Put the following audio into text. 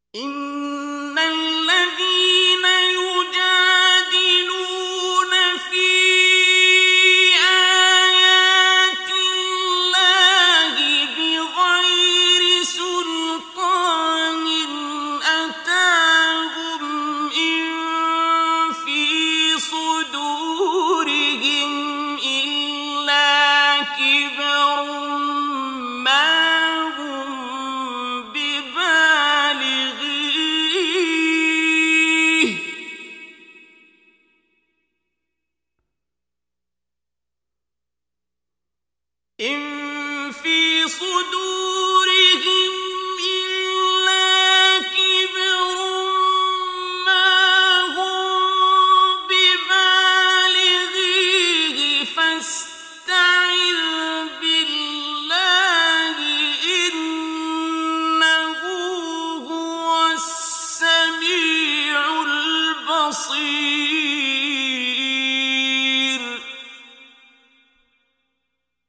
إن الذين يجادلون في آيات الله بغير سلطان أتاهم إن في صدورهم إلا كبر ما هم ببالغيه إن في صدورهم إلا كبر ما هم ببالغيه فاستعذ بالله إنه هو السميع البصير